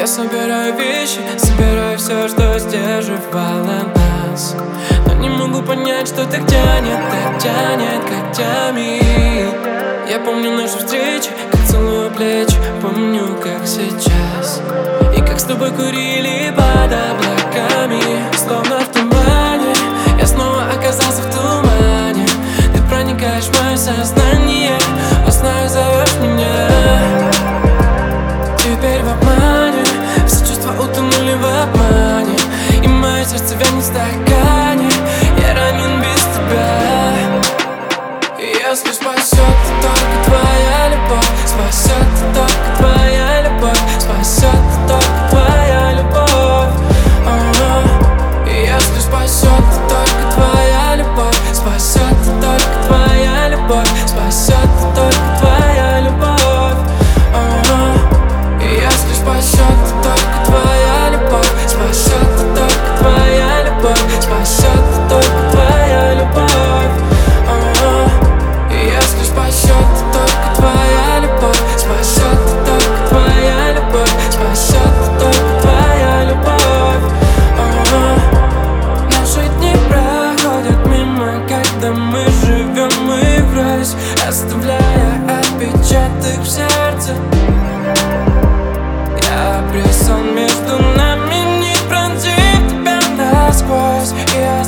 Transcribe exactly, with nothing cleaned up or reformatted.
Я собираю вещи, собираю все, что сдерживало нас, но не могу понять, что так тянет, так тянет когтями. Я помню наши встречи, как целую плечи, помню, как сейчас, и как с тобой курили под облаками. Словно в тумане, я снова оказался в тумане. Ты проникаешь в мое сознание, узнаю, зовешь меня. Теперь в обмане, все чувства утонули в обмане, и мое сердце вянет в стакане. Я ранен без тебя. Если спасет только твоя любовь, спасет только твоя любовь, спасет только твоя любовь. А-а-а. Если спасет только твоя любовь, спасет только твоя любовь, спасет только твоя любовь. А-а-а. Если спасет только твоя любовь, спасет только твоя любовь, спасет только твоя любовь. Если спасет только твоя любовь, спасет только твоя любовь, спасет только твоя любовь. А-а-а. Наши дни проходят мимо, когда мы живем и врозь, оставляя отпечаток в сердце. Я обрел сон между нами, не пронзив тебя насквозь. Я